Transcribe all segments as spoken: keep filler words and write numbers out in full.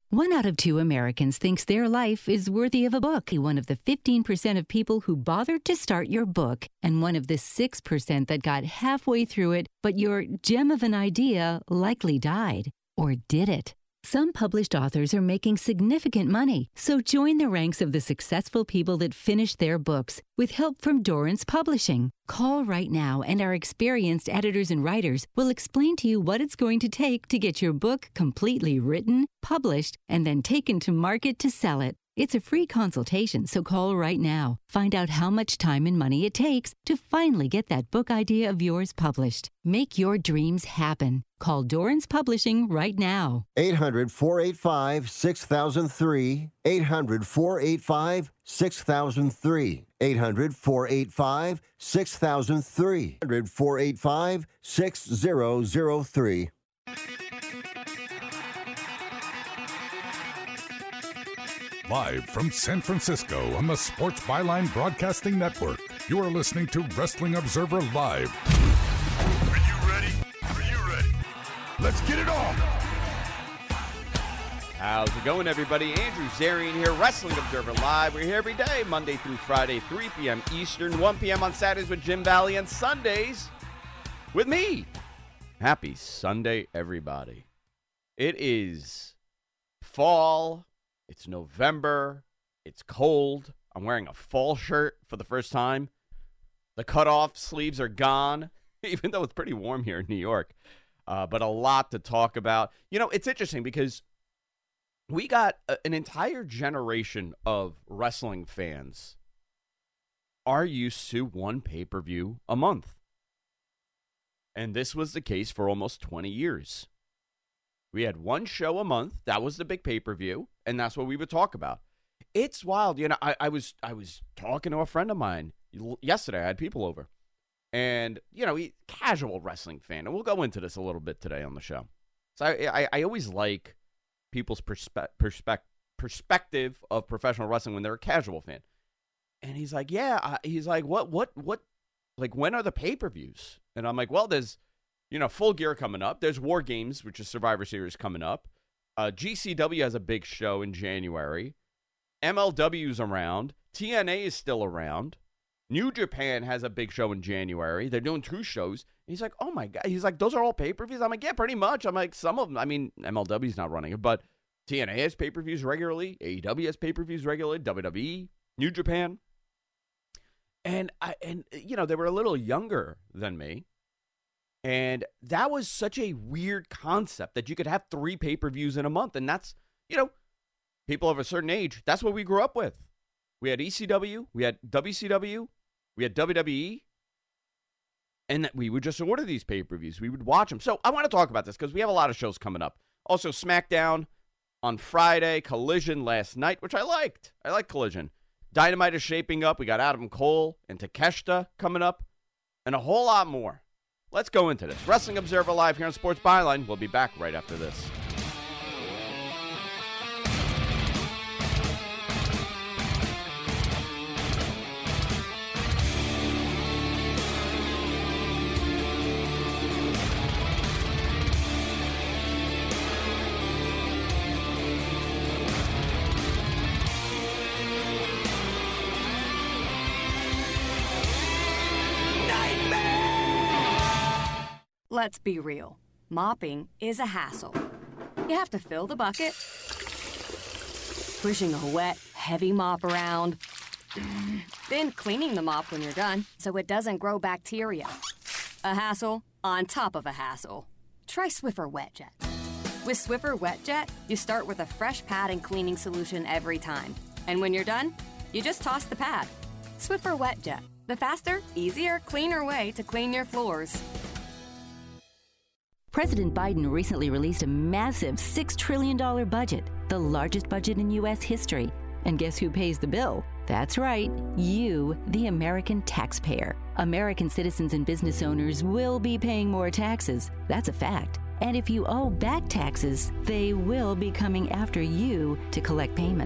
One out of two Americans thinks their life is worthy of a book. One of the fifteen percent of people who bothered to start your book, and one of the six percent that got halfway through it, but your gem of an idea likely died. Or did it? Some published authors are making significant money, so join the ranks of the successful people that finish their books with help from Dorrance Publishing. Call right now, and our experienced editors and writers will explain to you what it's going to take to get your book completely written, published, and then taken to market to sell it. It's a free consultation, so call right now. Find out how much time and money it takes to finally get that book idea of yours published. Make your dreams happen. Call Dorrance Publishing right now. eight hundred, four eight five, six thousand three. eight hundred, four eight five, six thousand three. eight hundred, four eight five, six thousand three. eight hundred, four eight five, six thousand three. Live from San Francisco on the Sports Byline Broadcasting Network, you are listening to Wrestling Observer Live. Are you ready? Are you ready? Let's get it on! How's it going, everybody? Andrew Zarian here, Wrestling Observer Live. We're here every day, Monday through Friday, three p.m. Eastern, one p.m. on Saturdays with Jim Valley, and Sundays with me. Happy Sunday, everybody. It is fall. It's November. It's cold. I'm wearing a fall shirt for the first time. The cutoff sleeves are gone, even though it's pretty warm here in New York. Uh, but a lot to talk about. You know, it's interesting because we got a, an entire generation of wrestling fans are used to one pay-per-view a month. And this was the case for almost twenty years. We had one show a month. That was the big pay-per-view, and that's what we would talk about. It's wild. You know, I, I was I was talking to a friend of mine yesterday. I had people over. And, you know, he casual wrestling fan. And we'll go into this a little bit today on the show. So I I, I always like people's perspe- perspe- perspective of professional wrestling when they're a casual fan. And he's like, yeah. I, he's like, what, what, what, like, when are the pay-per-views? And I'm like, well, there's, you know, Full Gear coming up. There's War Games, which is Survivor Series coming up. Uh, G C W has a big show in January. M L W's around. T N A is still around. New Japan has a big show in January. They're doing two shows. And he's like, oh, my God. He's like, those are all pay-per-views? I'm like, yeah, pretty much. I'm like, some of them. I mean, M L W's not running it, but T N A has pay-per-views regularly. A E W has pay-per-views regularly. W W E, New Japan. And, I, and you know, they were a little younger than me. And that was such a weird concept that you could have three pay-per-views in a month. And that's, you know, people of a certain age, that's what we grew up with. We had E C W, we had W C W, we had W W E, and that we would just order these pay-per-views. We would watch them. So I want to talk about this because we have a lot of shows coming up. Also, SmackDown on Friday, Collision last night, which I liked. I like Collision. Dynamite is shaping up. We got Adam Cole and Takeshita coming up, and a whole lot more. Let's go into this. Wrestling Observer Live here on Sports Byline. We'll be back right after this. Let's be real. Mopping is a hassle. You have to fill the bucket, pushing a wet, heavy mop around, then cleaning the mop when you're done so it doesn't grow bacteria. A hassle on top of a hassle. Try Swiffer WetJet. With Swiffer WetJet, you start with a fresh pad and cleaning solution every time. And when you're done, you just toss the pad. Swiffer WetJet, the faster, easier, cleaner way to clean your floors. President Biden recently released a massive six trillion dollars budget, the largest budget in U S history. And guess who pays the bill? That's right, you, the American taxpayer. American citizens and business owners will be paying more taxes. That's a fact. And if you owe back taxes, they will be coming after you to collect payments.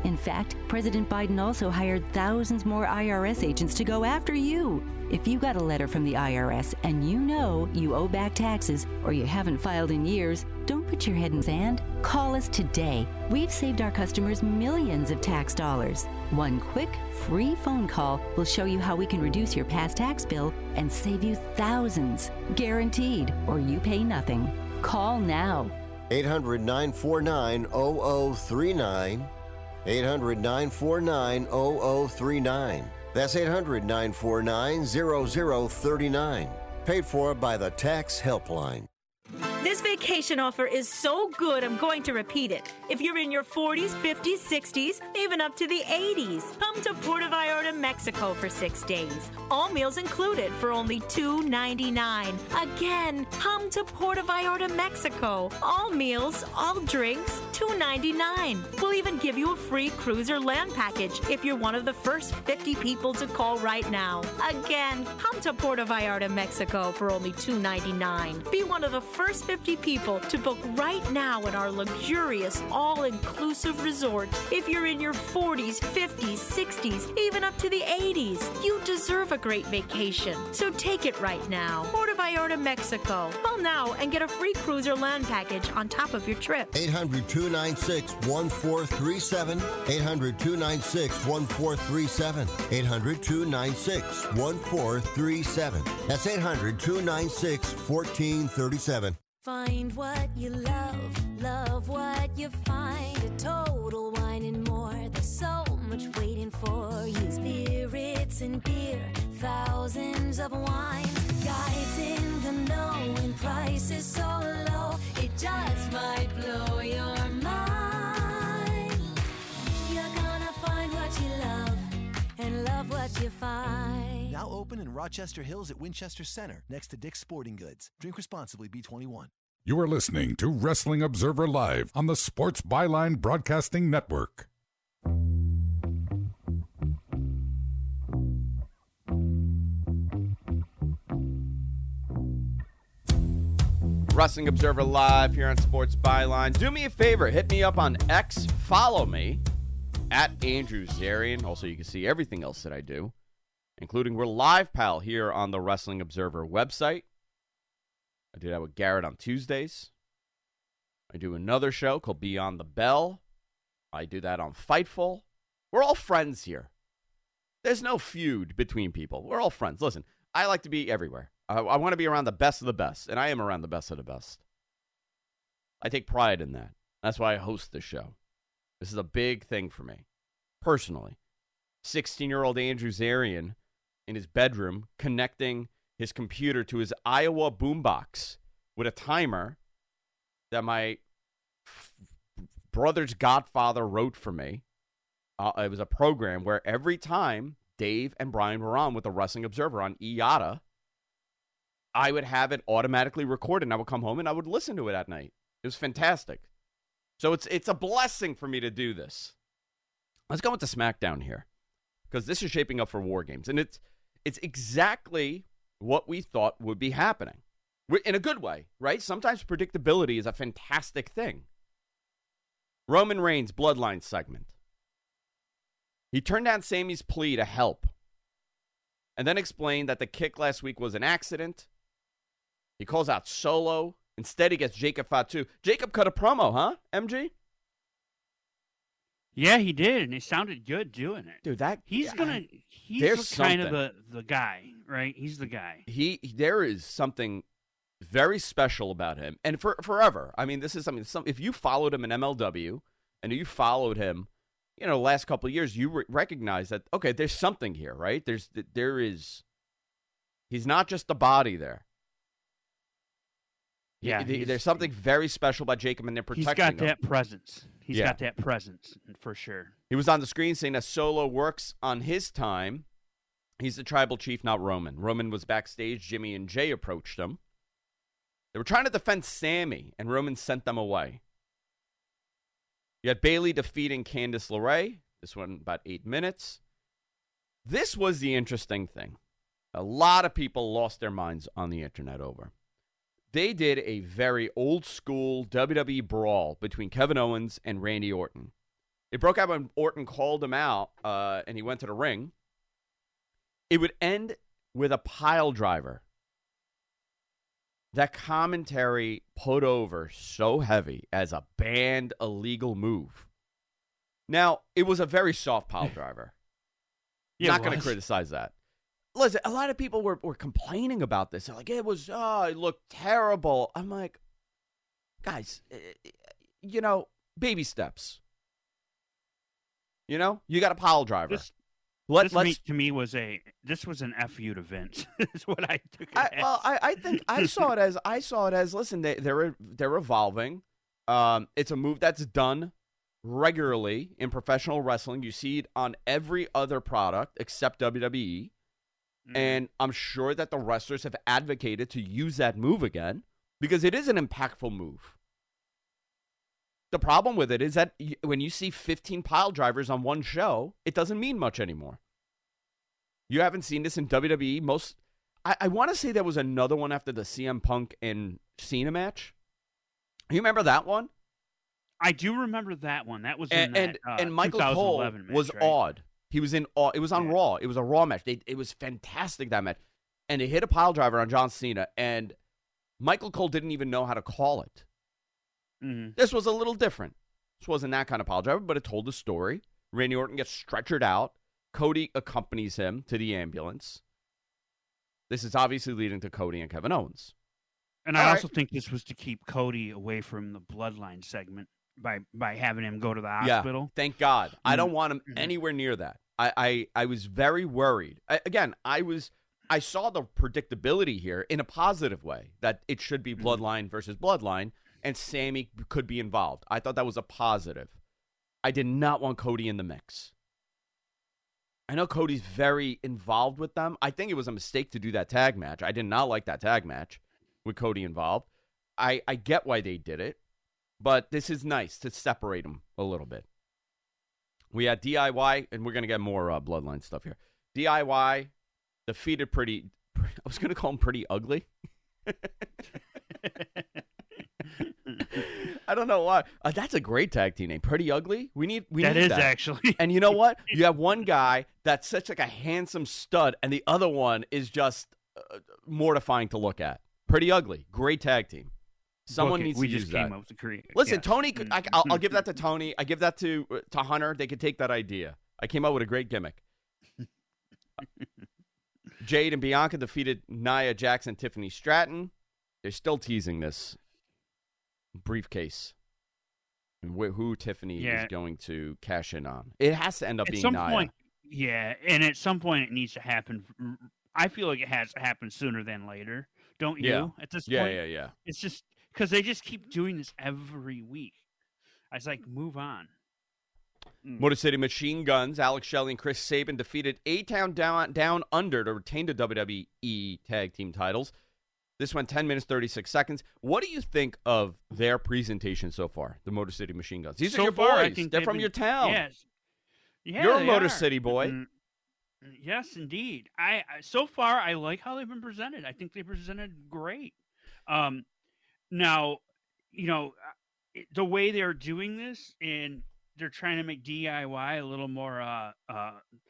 In fact, President Biden also hired thousands more I R S agents to go after you. If you got a letter from the I R S and you know you owe back taxes or you haven't filed in years, don't put your head in sand. Call us today. We've saved our customers millions of tax dollars. One quick, free phone call will show you how we can reduce your past tax bill and save you thousands. Guaranteed, or you pay nothing. Call now. eight hundred, nine four nine, zero zero three nine. eight hundred, nine four nine, zero zero three nine. That's eight hundred, nine four nine, zero zero three nine. Paid for by the Tax Helpline. This vacation offer is so good, I'm going to repeat it. If you're in your forties, fifties, sixties, even up to the eighties, come to Puerto Vallarta, Mexico for six days. All meals included for only two ninety-nine. Again, come to Puerto Vallarta, Mexico. All meals, all drinks, two ninety-nine. We'll even give you a free cruise or land package if you're one of the first fifty people to call right now. Again, come to Puerto Vallarta, Mexico for only two ninety-nine. Be one of the first fifty people to book right now in our luxurious, all-inclusive resort. If you're in your forties, fifties, sixties, even up to the eighties, you deserve a great vacation. So take it right now. Puerto Vallarta, Mexico. Call now and get a free cruise or land package on top of your trip. eight hundred, two nine six, one four three seven. eight hundred, two nine six, one four three seven. eight hundred, two nine six, one four three seven. That's eight hundred, two nine six, one four three seven. Find what you love, love what you find. A Total Wine and More. There's so much waiting for you. Spirits and beer, thousands of wines. Guides in the know and prices so low. It just might blow your mind. You're gonna find what you love and love what you find. Now open in Rochester Hills at Winchester Center, next to Dick's Sporting Goods. Drink responsibly, B twenty-one. You are listening to Wrestling Observer Live on the Sports Byline Broadcasting Network. Wrestling Observer Live here on Sports Byline. Do me a favor, hit me up on X, follow me at Andrew Zarian. Also, you can see everything else that I do, including we're Live Pal here on the Wrestling Observer website. I do that with Garrett on Tuesdays. I do another show called Beyond the Bell. I do that on Fightful. We're all friends here. There's no feud between people. We're all friends. Listen, I like to be everywhere. I, I want to be around the best of the best, and I am around the best of the best. I take pride in that. That's why I host this show. This is a big thing for me, personally. sixteen-year-old Andrew Zarian in his bedroom connecting his computer to his Iowa boombox with a timer that my f- brother's godfather wrote for me. Uh, it was a program where every time Dave and Brian were on with the Wrestling Observer on I A T A, I would have it automatically recorded, and I would come home and I would listen to it at night. It was fantastic. So it's it's a blessing for me to do this. Let's go into SmackDown here, because this is shaping up for War Games, and it's it's exactly what we thought would be happening. In a good way, right? Sometimes predictability is a fantastic thing. Roman Reigns' Bloodline segment. He turned down Sami's plea to help, and then explained that the kick last week was an accident. He calls out Solo. Instead, he gets Jacob Fatu. Jacob cut a promo, huh, M G? Yeah, he did, and it sounded good doing it. Dude, that he's yeah, gonna he's there's the, kind of something. the, the guy, right? He's the guy. He there is something very special about him, and for forever. I mean, this is something. Some, if you followed him in M L W and you followed him, you know, the last couple of years, you re- recognize that okay, there's something here, right? There's there is. He's not just the body there. Yeah, he, there's something very special about Jacob, and they're protecting him. He's got that him. presence. He's Yeah. got that presence for sure. He was on the screen saying that Solo works on his time. He's the tribal chief, not Roman. Roman was backstage. Jimmy and Jay approached him. They were trying to defend Sami, and Roman sent them away. You had Bayley defeating Candice LeRae. This one about eight minutes. This was the interesting thing. A lot of people lost their minds on the internet over. They did a very old-school W W E brawl between Kevin Owens and Randy Orton. It broke out when Orton called him out, uh, and he went to the ring. It would end with a pile driver. That commentary put over so heavy as a banned illegal move. Now, it was a very soft pile driver. Yeah, Not it going to was. criticize that. Listen, a lot of people were, were complaining about this. They're like, it was, oh, it looked terrible. I'm like, guys, you know, baby steps. You know, you got a pile driver. This, Let, this let's, me, to me was a this was an F you to Vince. Is what I took it I, as. well, I, I think I saw it as I saw it as listen, they they're they're evolving. Um, it's a move that's done regularly in professional wrestling. You see it on every other product except W W E. Mm. And I'm sure that the wrestlers have advocated to use that move again because it is an impactful move. The problem with it is that when you see fifteen pile drivers on one show, it doesn't mean much anymore. You haven't seen this in W W E. Most, I, I want to say there was another one after the C M Punk and Cena match. You remember that one? I do remember that one. That was and in and, that, uh, and Michael Cole match, was right? awed. He was in awe. It was on Yeah. Raw. It was a Raw match. They, it was fantastic, that match. And they hit a pile driver on John Cena, and Michael Cole didn't even know how to call it. Mm-hmm. This was a little different. This wasn't that kind of pile driver, but it told the story. Randy Orton gets stretchered out. Cody accompanies him to the ambulance. This is obviously leading to Cody and Kevin Owens. And I All also right. think this was to keep Cody away from the Bloodline segment by by having him go to the Yeah, hospital. thank God. I don't want him Mhm. anywhere near that. I, I, I was very worried. I, again, I was I saw the predictability here in a positive way, that it should be Bloodline versus Bloodline, and Sammy could be involved. I thought that was a positive. I did not want Cody in the mix. I know Cody's very involved with them. I think it was a mistake to do that tag match. I did not like that tag match with Cody involved. I, I get why they did it, but this is nice to separate them a little bit. We had D I Y, and we're going to get more uh, Bloodline stuff here. D I Y defeated pretty, I was going to call him Pretty Ugly. I don't know why. Uh, that's a great tag team name. Pretty Ugly. We need we That need is that. actually. And you know what? You have one guy that's such like a handsome stud, and the other one is just uh, mortifying to look at. Pretty Ugly. Great tag team. Someone Okay, needs we to just use came that. up with the creative. Listen, yes. Tony, could, I, I'll, I'll give that to Tony. I give that to uh, to Hunter. They could take that idea. I came up with a great gimmick. Jade and Bianca defeated Nia Jax and Tiffany Stratton. They're still teasing this briefcase and wh- who Tiffany Yeah. is going to cash in on. It has to end up At being some Nia. point, yeah, and at some point it needs to happen. I feel like it has to happen sooner than later. Don't you? Yeah. At this Yeah, point, yeah, yeah. It's just because they just keep doing this every week. I was like, move on. Motor City Machine Guns, Alex Shelley and Chris Sabin defeated A-Town Down, Down Under to retain the W W E Tag Team titles. This went ten minutes, thirty-six seconds. What do you think of their presentation so far, the Motor City Machine Guns? These So are your far, I boys. think They're they've from been- your town. Yes. Yeah, You're a they Motor are. City boy. Mm, Yes, indeed. I I- so far I like how they've been presented. I think they presented great. Um, now, you know, uh, the way they're doing this, and they're trying to make D I Y a little more uh uh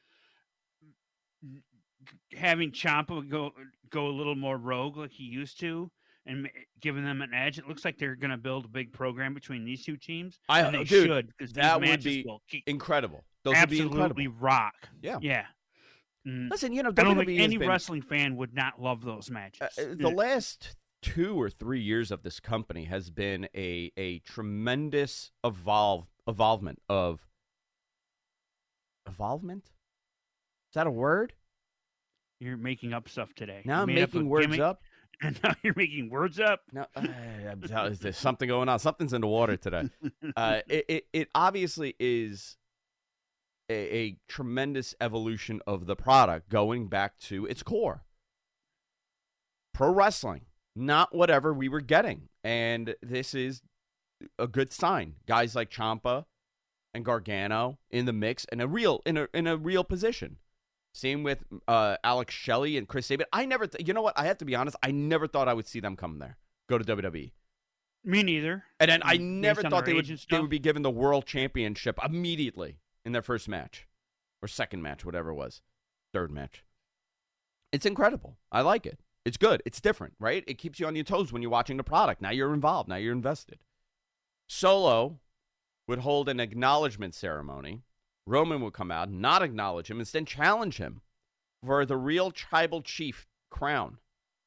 having Ciampa go go a little more rogue like he used to, and ma- giving them an edge. It looks like they're going to build a big program between these two teams. I and they dude, should, because that these would matches be will keep, incredible. Those would be absolutely incredible. rock. Yeah. Yeah. Mm. Listen, you know, I don't W W E think has any been- wrestling fan would not love those matches. Uh, the last two or three years of this company has been a a tremendous evolve evolvement of evolvement. Is that a word? You're making up stuff today. Now You I'm made up making a words gimmick, up. and now you're making words up. No, uh, I'm telling you, there's something going on. Something's in the water today. Uh, it, it it obviously is a, a tremendous evolution of the product going back to its core. Pro wrestling, not whatever we were getting, and this is a good sign. Guys like Ciampa and Gargano in the mix, in a real in a in a real position. Same with uh, Alex Shelley and Chris Sabin. I never, th- you know what? I have to be honest. I never thought I would see them come there, go to W W E. Me neither. And then I Based never on thought their they age would and they stuff. would be given the world championship immediately in their first match or second match, whatever it was, third match. It's incredible. I like it. It's good. It's different, right? It keeps you on your toes when you're watching the product. Now you're involved. Now you're invested. Solo would hold an acknowledgement ceremony. Roman would come out, not acknowledge him, instead challenge him for the real tribal chief crown.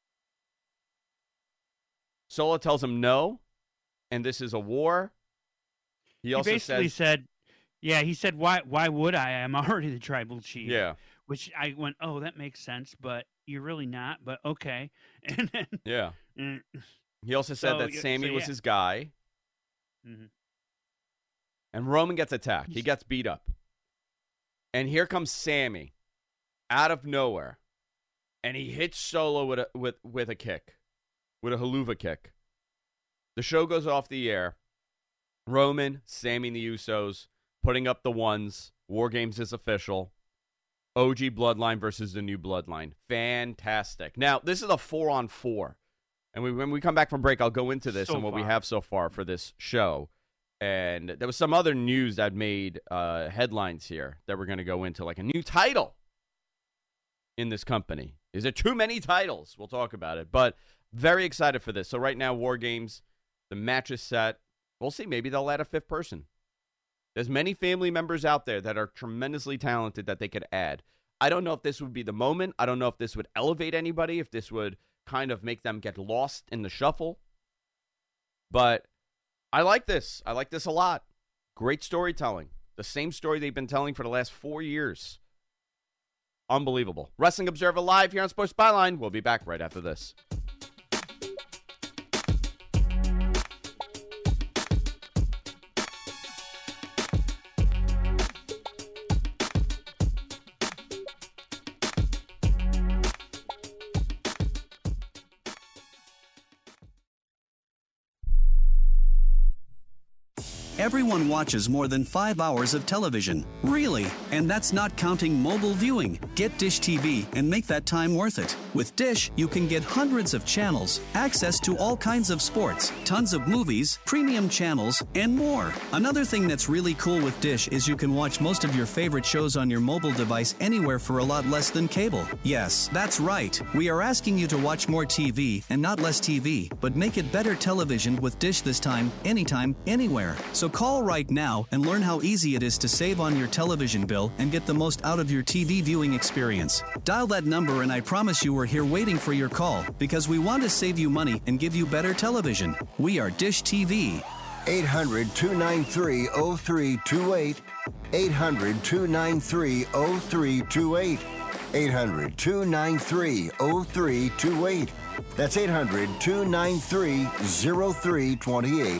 Solo tells him no, and this is a war. He, He also basically says, said, yeah, he said, why Why would I? I'm already the tribal chief. yeah, Which I went, oh, that makes sense, but you're really not, but okay. And then, yeah. mm, He also said So, that y- Sammy so, was yeah. his guy, mhm. and Roman gets attacked. He gets beat up. And here comes Sammy out of nowhere, and he hits Solo with a, with, with a kick, with a haluva kick. The show goes off the air. Roman, Sammy and the Usos putting up the ones. War Games is official. O G Bloodline versus the new Bloodline. Fantastic. Now, this is a four on four. And we, when we come back from break, I'll go into this So and what we far. have so far for this show. And there was some other news that made uh, headlines here that we're going to go into, like a new title in this company. Is there too many titles? We'll talk about it. But very excited for this. So right now, War Games, the match is set. We'll see. Maybe they'll add a fifth person. There's many family members out there that are tremendously talented that they could add. I don't know if this would be the moment. I don't know if this would elevate anybody, if this would kind of make them get lost in the shuffle. But I like this. I like this a lot. Great storytelling. The same story they've been telling for the last four years. Unbelievable. Wrestling Observer Live here on Sports Byline. We'll be back right after this. Everyone watches more than five hours of television. Really? And that's not counting mobile viewing. Get Dish T V and make that time worth it. With Dish, you can get hundreds of channels, access to all kinds of sports, tons of movies, premium channels, and more. Another thing that's really cool with Dish is you can watch most of your favorite shows on your mobile device anywhere for a lot less than cable. Yes, that's right. We are asking you to watch more T V and not less T V, but make it better television with Dish this time, anytime, anywhere. So call right now and learn how easy it is to save on your television bill and get the most out of your T V viewing experience. Dial that number and I promise you we're here waiting for your call because we want to save you money and give you better television. We are Dish T V. eight hundred, two nine three, oh three two eight. eight hundred, two nine three, oh three two eight. eight hundred, two nine three, oh three two eight. That's eight hundred, two nine three, oh three two eight.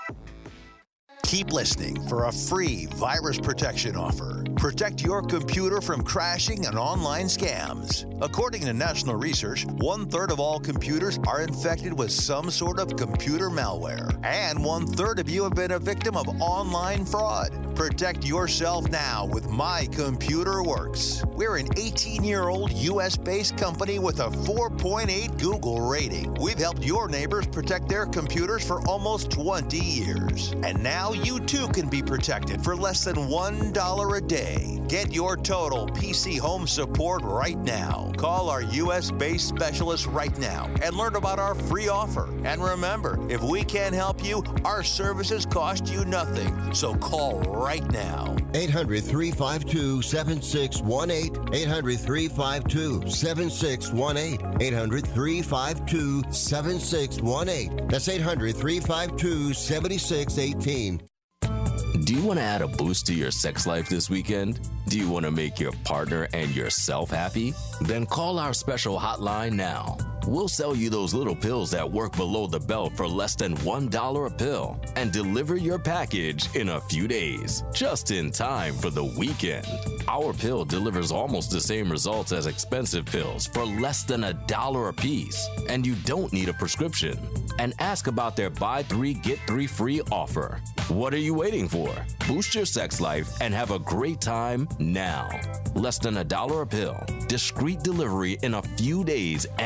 Keep listening for a free virus protection offer. Protect your computer from crashing and online scams. According to national research, one-third of all computers are infected with some sort of computer malware. And one-third of you have been a victim of online fraud. Protect yourself now with My Computer Works. We're an eighteen-year-old U S-based company with a four point eight Google rating. We've helped your neighbors protect their computers for almost twenty years. And now you too can be protected for less than one dollar a day. Get your total P C home support right now. Call our U S-based specialist right now and learn about our free offer. And remember, if we can't help you, our services cost you nothing. So call right now. eight hundred, three five two, seven six one eight. eight hundred, three five two, seven six one eight. eight hundred, three five two, seven six one eight. That's eight hundred, three five two, seven six one eight. Do you want to add a boost to your sex life this weekend? Do you want to make your partner and yourself happy? Then call our special hotline now. We'll sell you those little pills that work below the belt for less than one dollar a pill and deliver your package in a few days, just in time for the weekend. Our pill delivers almost the same results as expensive pills for less than a dollar a piece, and you don't need a prescription. And ask about their buy three, get three free offer. What are you waiting for? Boost your sex life and have a great time now. Less than a dollar a pill, discreet delivery in a few days, and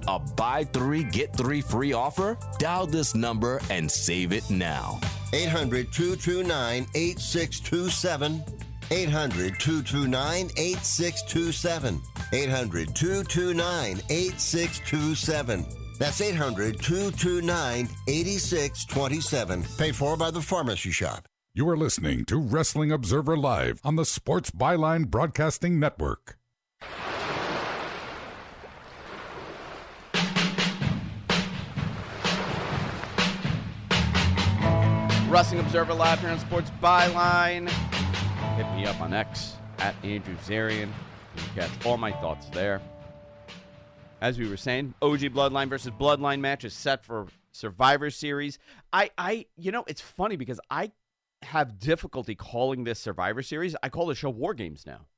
A buy three, get three free offer? Dial this number and save it now. eight hundred, two two nine, eight six two seven. eight hundred, two two nine, eight six two seven. eight hundred, two two nine, eight six two seven. That's eight hundred, two two nine, eight six two seven. Paid for by the Pharmacy Shop. You are listening to Wrestling Observer Live on the Sports Byline Broadcasting Network. Wrestling Observer Live here on Sports Byline. Hit me up on X at Andrew Zarian. You can catch all my thoughts there. As we were saying, O G Bloodline versus Bloodline match is set for Survivor Series. I, I, you know, it's funny because I have difficulty calling this Survivor Series. I call the show War Games now.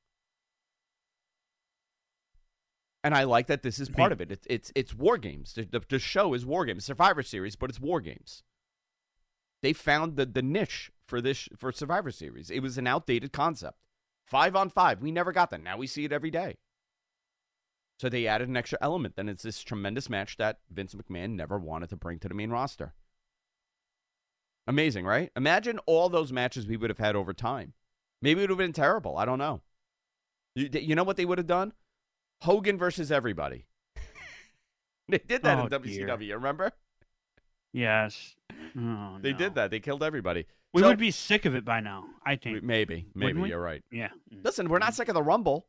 And I like that this is part of it. It's it's, it's War Games. The, the, the show is War Games. Survivor Series, but it's War Games. They found the, the niche for this for Survivor Series. It was an outdated concept. Five on five. We never got that. Now we see it every day. So they added an extra element. Then it's this tremendous match that Vince McMahon never wanted to bring to the main roster. Amazing, right? Imagine all those matches we would have had over time. Maybe it would have been terrible. I don't know. You, you know what they would have done? Hogan versus everybody. They did that Oh, in W C W, dear. remember? Yes. Oh, They no. did that. They killed everybody. We So- would be sick of it by now, I think. Maybe. Maybe. Wouldn't we? You're right. Yeah. Listen, we're not sick of the Rumble.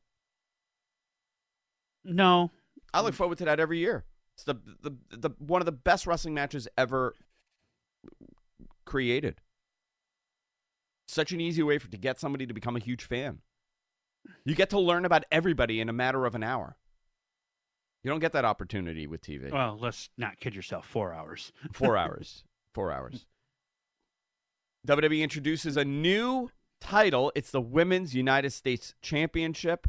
No. I look forward to that every year. It's the, the the one of the best wrestling matches ever created. Such an easy way for to get somebody to become a huge fan. You get to learn about everybody in a matter of an hour. You don't get that opportunity with T V. Well, let's not kid yourself. Four hours. Four hours. Four hours. W W E introduces a new title. It's the Women's United States Championship.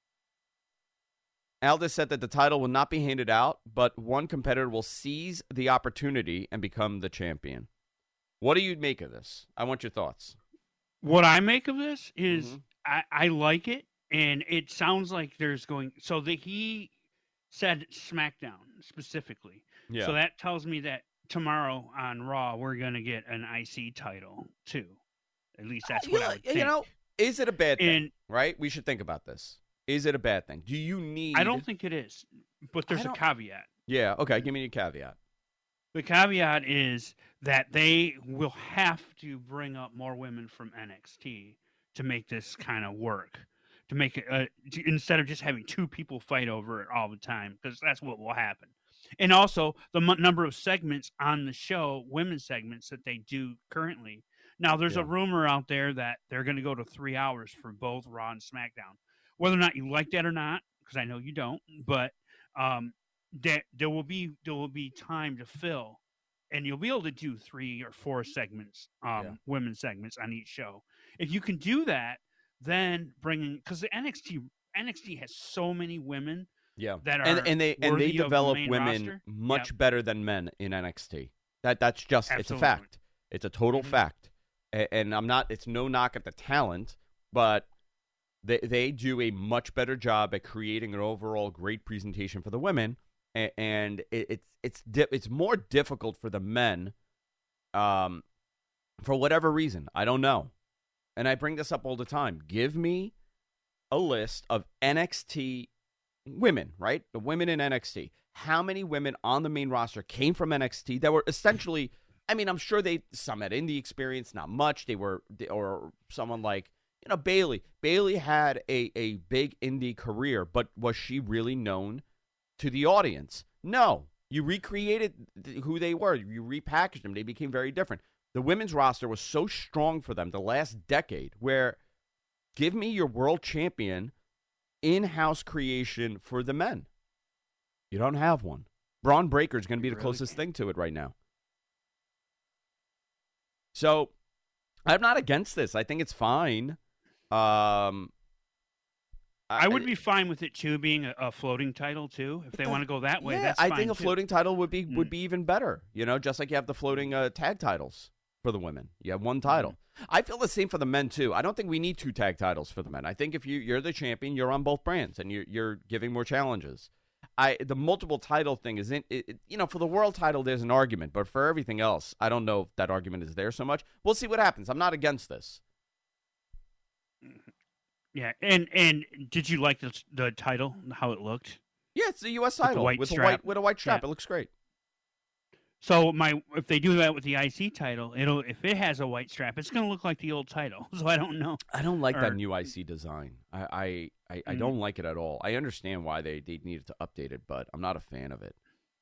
Aldis said that the title will not be handed out, but one competitor will seize the opportunity and become the champion. What do you make of this? I want your thoughts. What I make of this is Mm-hmm. I, I like it, and it sounds like there's going. So that he said SmackDown specifically. Yeah. So that tells me that tomorrow on Raw we're going to get an I C title too. At least that's what you, I would you think. know, is it a bad thing? And- right? We should think about this. Is it a bad thing? Do you need... I don't think it is, but there's I a don't- caveat. Yeah, okay. Give me a caveat. The caveat is that they will have to bring up more women from N X T to make this kind of work. To make it, uh, to, instead of just having two people fight over it all the time, because that's what will happen. And also the m- number of segments on the show, women's segments that they do currently. Now, there's Yeah. a rumor out there that they're going to go to three hours for both Raw and SmackDown. Whether or not you like that or not, because I know you don't, but um, that there will be there will be time to fill, and you'll be able to do three or four segments, um, Yeah. women's segments on each show. If you can do that, then bringing because the N X T N X T has so many women, Yeah, that are and and they and they worthy of the develop main women roster. much Yep. better than men in N X T. That that's just it's a Absolutely. fact. It's a total Mhm. fact. A- And I'm not. It's no knock at the talent, but they they do a much better job at creating an overall great presentation for the women, a- and it, it's it's di- it's more difficult for the men, um, for whatever reason. I don't know, and I bring this up all the time. Give me a list of N X T women, right? The women in N X T. How many women on the main roster came from N X T that were essentially? I mean, I'm sure they some had indie experience, not much. They were, or someone like. You know, Bailey. Bailey had a, a big indie career, but was she really known to the audience? No. You recreated th- who they were. You repackaged them. They became very different. The women's roster was so strong for them the last decade where give me your world champion in-house creation for the men. You don't have one. Braun Breaker is going to be the Really closest thing to it right now. So I'm not against this. I think it's fine. Um, I would be fine with it too being a, a floating title too. If they want to go that way, yeah, that's I fine think a too. floating title would be would Mm. be even better. You know, just like you have the floating uh, tag titles for the women. You have one title. Mm-hmm. I feel the same for the men too. I don't think we need two tag titles for the men. I think if you you're the champion, you're on both brands and you're you're giving more challenges. I the multiple title thing is in, it, you know, for the world title there's an argument, but for everything else, I don't know if that argument is there so much. We'll see what happens. I'm not against this. Yeah, and and did you like the the title, how it looked? Yeah, it's the U S title with, with a strap. white with a white strap. Yeah. It looks great. So my if they do that with the I C title, it'll if it has a white strap, it's going to look like the old title. So I don't know. I don't like or, that new I C design. I I, I, I don't mm. like it at all. I understand why they, they needed to update it, but I'm not a fan of it.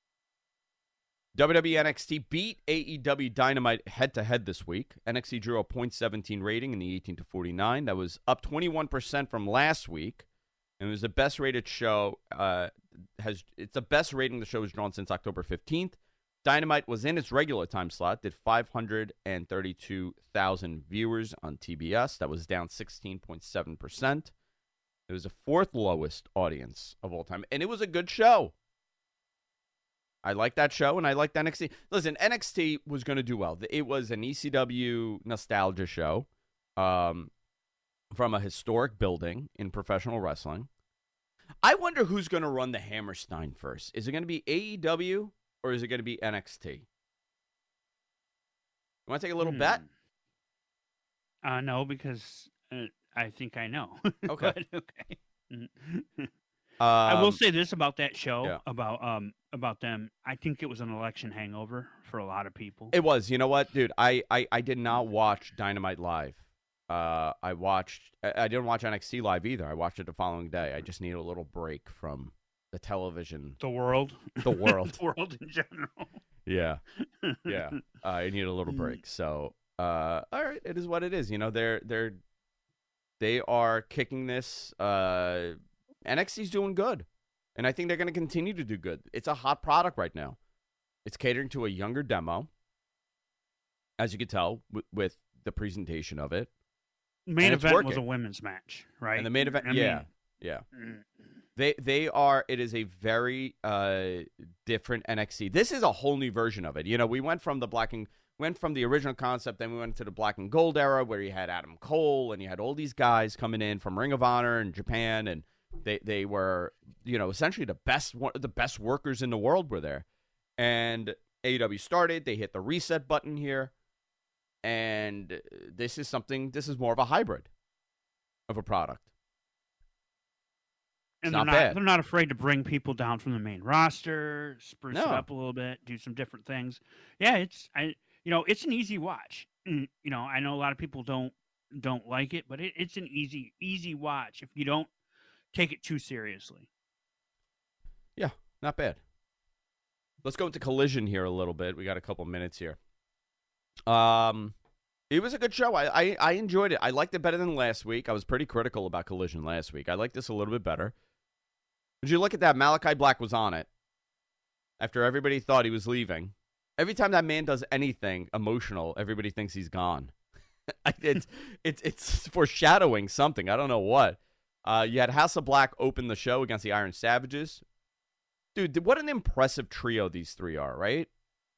W W E N X T beat A E W Dynamite head-to-head this week. N X T drew a point one seven rating in the eighteen to forty-nine. That was up twenty-one percent from last week. And it was the best-rated show. Uh, has It's the best rating the show has drawn since October fifteenth. Dynamite was in its regular time slot, did five hundred thirty-two thousand viewers on T B S. That was down sixteen point seven percent. It was the fourth lowest audience of all time. And it was a good show. I like that show, and I liked N X T. Listen, N X T was going to do well. It was an E C W nostalgia show um, from a historic building in professional wrestling. I wonder who's going to run the Hammerstein first. Is it going to be A E W or is it going to be N X T? You want to take a little hmm. bet? Uh, no, because uh, I think I know. Okay. But, okay. Um, I will say this about that show, yeah. about um about them. I think it was an election hangover for a lot of people. It was. You know what, dude? I, I, I did not watch Dynamite live. Uh, I watched. I, I didn't watch N X T live either. I watched it the following day. I just needed a little break from the television. The world. The world. The world in general. Yeah. Yeah. Uh, I need a little break. So, uh, all right, it is what it is. You know, they're they're they are kicking this. Uh, N X T's doing good, and I think they're going to continue to do good. It's a hot product right now. It's catering to a younger demo, as you could tell with, with the presentation of it. Main and it's event working. was a women's match, right? And the main event, I yeah, mean, yeah. Mm. They they are. It is a very uh, different N X T. This is a whole new version of it. You know, we went from the black and went from the original concept, then we went to the black and gold era, where you had Adam Cole and you had all these guys coming in from Ring of Honor and Japan, and they they were, you know, essentially the best the best workers in the world were there. And A E W started. They hit the reset button here, and this is something. This is more of a hybrid of a product. And It's they're not not, bad. they're not afraid to bring people down from the main roster, spruce No. it up a little bit, do some different things. Yeah, it's I you know it's an easy watch. Mm, You know, I know a lot of people don't don't like it, but it, it's an easy easy watch if you don't take it too seriously. Yeah, not bad. Let's go into Collision here a little bit. We got a couple minutes here. Um, it was a good show. I, I I enjoyed it. I liked it better than last week. I was pretty critical about Collision last week. I like this a little bit better. Would you look at that? Malachi Black was on it after everybody thought he was leaving. Every time that man does anything emotional, everybody thinks he's gone. it's it's it's foreshadowing something. I don't know what. Uh, you had House of Black open the show against the Iron Savages. Dude, what an impressive trio these three are, right?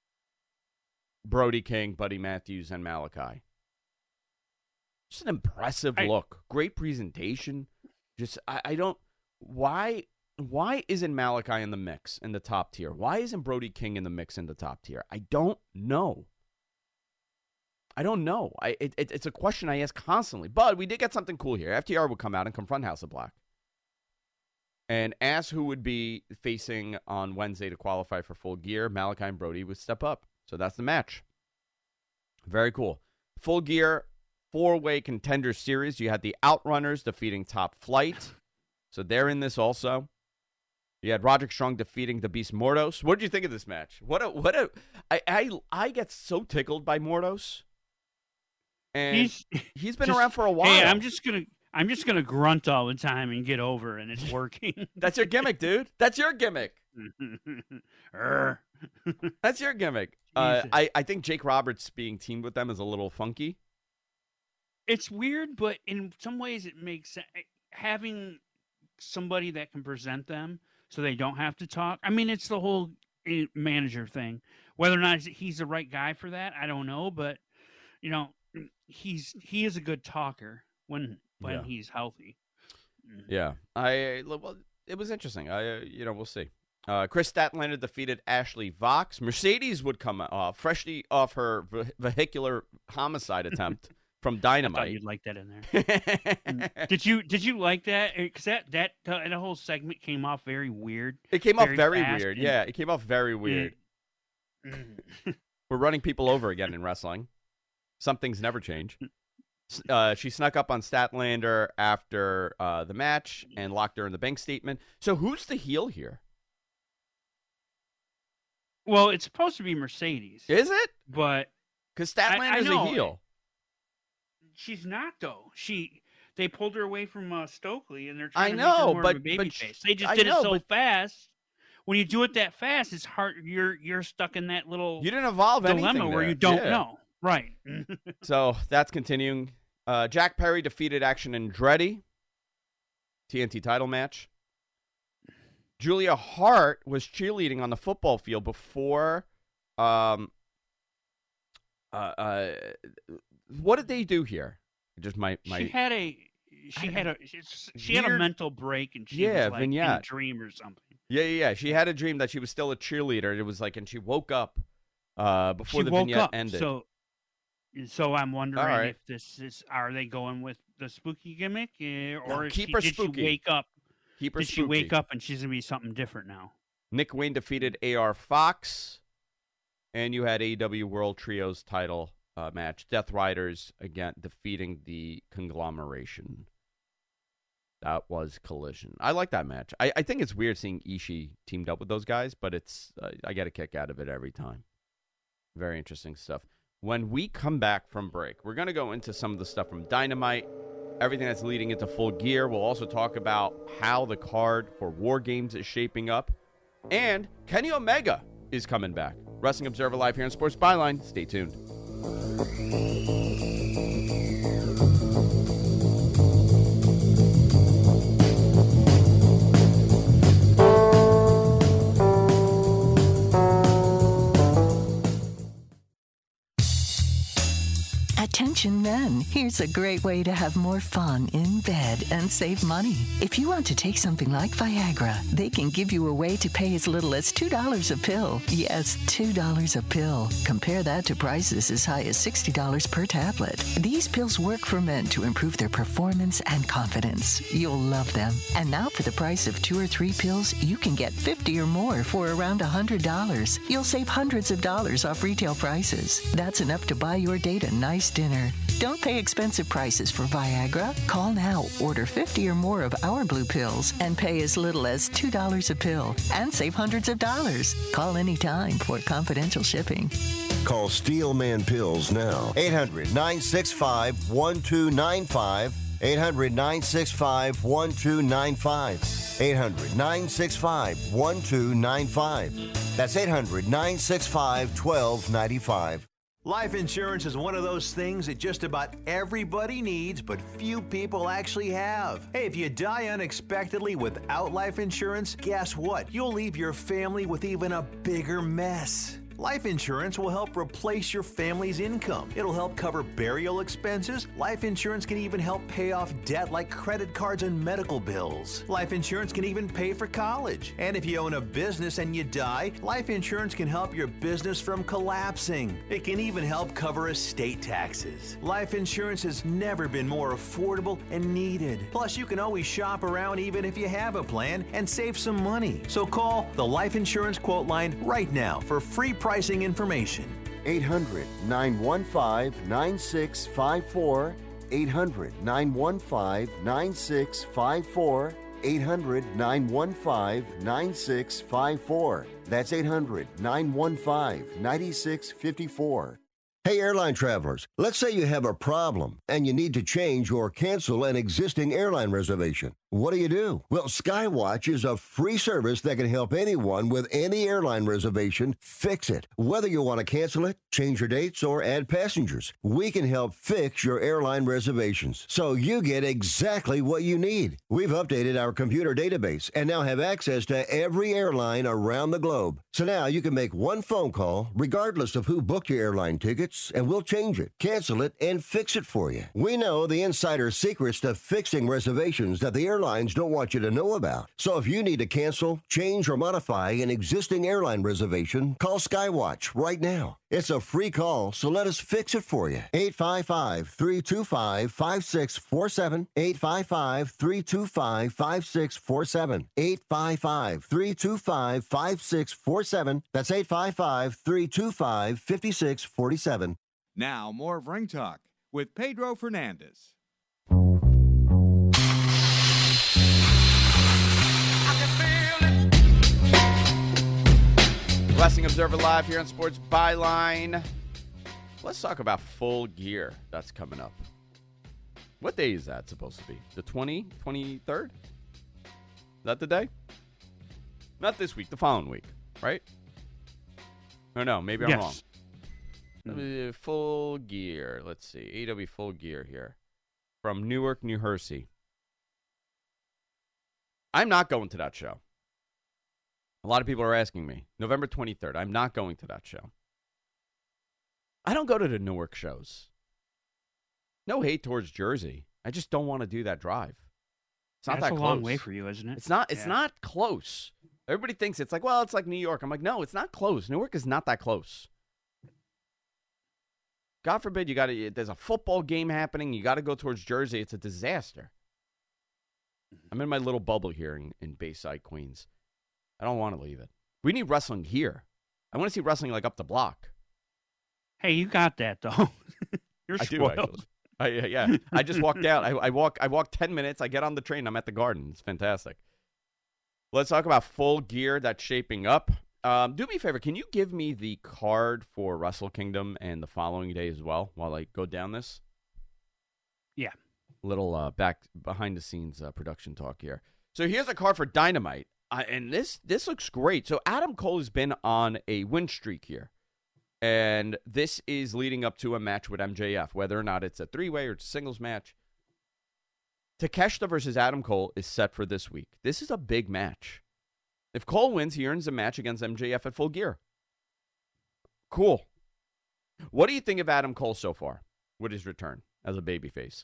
Brody King, Buddy Matthews, and Malachi. Just an impressive I- look. Great presentation. Just, I, I don't, why, why isn't Malachi in the mix in the top tier? Why isn't Brody King in the mix in the top tier? I don't know. I don't know. I it, it, it's a question I ask constantly. But we did get something cool here. F T R would come out and confront House of Black and ask who would be facing on Wednesday to qualify for Full Gear. Malachi and Brody would step up. So that's the match. Very cool. Full Gear four-way contender series. You had the Outrunners defeating Top Flight. So they're in this also. You had Roderick Strong defeating the Beast Mordos. What did you think of this match? What a what a I I, I get so tickled by Mordos. And He's he's been just- around for a while. Hey, I'm just gonna I'm just gonna grunt all the time and get over, and it's working. That's your gimmick, dude. That's your gimmick. Err. That's your gimmick. Uh, Jesus. I, I think Jake Roberts being teamed with them is a little funky. It's weird, but in some ways it makes sense. Having somebody that can present them so they don't have to talk. I mean, it's the whole eh, manager thing. Whether or not he's the right guy for that, I don't know. But you know, he's he is a good talker when when Yeah. he's healthy. Yeah, I well, it was interesting. I uh, you know we'll see. Uh, Chris Statlander defeated Ashley Vox. Mercedes would come off, freshly off her ve- vehicular homicide attempt from Dynamite. I thought you'd like that in there. did you Did you like that? Because that that uh, that whole segment came off very weird. It came very off very fast, weird. and- Yeah, it came off very weird. Mm. We're running people over again in wrestling. Some things never change. Uh, she snuck up on Statlander after uh, the match and locked her in the bank statement. So who's the heel here? Well, it's supposed to be Mercedes. Is it? But because I- I Statlander's a know. heel. She's not though. She they pulled her away from uh, Stokely, and they're I trying to make her know, more but- of a baby but face. sh- They just I did know, it so but- fast. When you do it that fast, it's hard. You're you're stuck in that little You didn't evolve dilemma anything where there. you don't Yeah. know. Right. So that's continuing. Uh, Jack Perry defeated Action Andretti. T N T title match. Julia Hart was cheerleading on the football field before. Um. Uh. uh what did they do here? Just my my. she had a she had a she had a Weird- mental break, and she Yeah, was like in a vignette. dream or something. Yeah, yeah, yeah. She had a dream that she was still a cheerleader. It was like, and she woke up uh, before She the woke vignette up. ended. So, so I'm wondering All right. if this is are they going with the spooky gimmick, eh, or No, is keep she, her did spooky. she wake up? Keep her did she wake spooky. up and she's gonna be something different now? Nick Wayne defeated A R Fox, and you had A E W World Trios title uh, match. Death Riders again defeating the Conglomeration. That was Collision. I like that match. I, I think it's weird seeing Ishii teamed up with those guys, but it's uh, I get a kick out of it every time. Very interesting stuff. When we come back from break, we're going to go into some of the stuff from Dynamite, everything that's leading into Full Gear. We'll also talk about how the card for War Games is shaping up, and Kenny Omega is coming back. Wrestling Observer Live here on Sports Byline. Stay tuned. Attention men, here's a great way to have more fun in bed and save money. If you want to take something like Viagra, they can give you a way to pay as little as two dollars a pill. Yes, two dollars a pill. Compare that to prices as high as sixty dollars per tablet. These pills work for men to improve their performance and confidence. You'll love them. And now for the price of two or three pills, you can get fifty or more for around one hundred dollars. You'll save hundreds of dollars off retail prices. That's enough to buy your date a nice dinner. Don't pay expensive prices for Viagra. Call now, order fifty or more of our blue pills, and pay as little as two dollars a pill and save hundreds of dollars. Call anytime for confidential shipping. Call Steelman Pills now. eight hundred, nine six five, one two nine five. eight hundred, nine six five, one two nine five. eight hundred, nine six five, one two nine five. That's eight hundred, nine six five, one two nine five. Life insurance is one of those things that just about everybody needs, but few people actually have. Hey, if you die unexpectedly without life insurance, guess what? You'll leave your family with even a bigger mess. Life insurance will help replace your family's income. It'll help cover burial expenses. Life insurance can even help pay off debt like credit cards and medical bills. Life insurance can even pay for college. And if you own a business and you die, life insurance can help your business from collapsing. It can even help cover estate taxes. Life insurance has never been more affordable and needed. Plus, you can always shop around even if you have a plan and save some money. So call the Life Insurance Quote Line right now for free pricing information. eight hundred, nine one five, nine six five four. eight hundred, nine one five, nine six five four. eight hundred, nine one five, nine six five four. That's eight hundred, nine one five, nine six five four. Hey, airline travelers, let's say you have a problem and you need to change or cancel an existing airline reservation. What do you do? Well, Skywatch is a free service that can help anyone with any airline reservation fix it. Whether you want to cancel it, change your dates, or add passengers, we can help fix your airline reservations so you get exactly what you need. We've updated our computer database and now have access to every airline around the globe. So now you can make one phone call regardless of who booked your airline tickets, and we'll change it, cancel it, and fix it for you. We know the insider secrets to fixing reservations that the airline airlines don't want you to know about. So if you need to cancel, change, or modify an existing airline reservation, call Skywatch right now. It's a free call, so let us fix it for you. eight five five, three two five, five six four seven. eight five five, three two five, five six four seven. eight five five, three two five, five six four seven. That's eight five five, three two five, five six four seven. Now, more of Ring Talk with Pedro Fernandez. Wrestling Observer Live here on Sports Byline. Let's talk about Full Gear. That's coming up. What day is that supposed to be? The twentieth, twenty-third? Is that the day? Not this week, the following week, right? Or no, maybe I'm yes. wrong. Mm. Full Gear. Let's see. A E W Full Gear here. From Newark, New Jersey. I'm not going to that show. A lot of people are asking me. November twenty-third. I'm not going to that show. I don't go to the Newark shows. No hate towards Jersey. I just don't want to do that drive. It's not That's that a close. long way for you, isn't it? It's not. It's yeah. not close. Everybody thinks it's like, well, it's like New York. I'm like, no, it's not close. Newark is not that close. God forbid you got to. There's a football game happening. You got to go towards Jersey. It's a disaster. I'm in my little bubble here in, in Bayside, Queens. I don't want to leave it. We need wrestling here. I want to see wrestling like up the block. Hey, you got that though. You're I spoiled. do actually. I, yeah, I just walked out. I, I walk. I walk ten minutes. I get on the train. I'm at the Garden. It's fantastic. Let's talk about Full Gear that's shaping up. Um, do me a favor. Can you give me the card for Wrestle Kingdom and the following day as well while I go down this? Yeah. Little uh, back behind the scenes uh, production talk here. So here's a card for Dynamite. Uh, and this this looks great. So Adam Cole has been on a win streak here. And this is leading up to a match with M J F, whether or not it's a three-way or it's a singles match. Takeshita versus Adam Cole is set for this week. This is a big match. If Cole wins, he earns a match against M J F at Full Gear. Cool. What do you think of Adam Cole so far with his return as a babyface?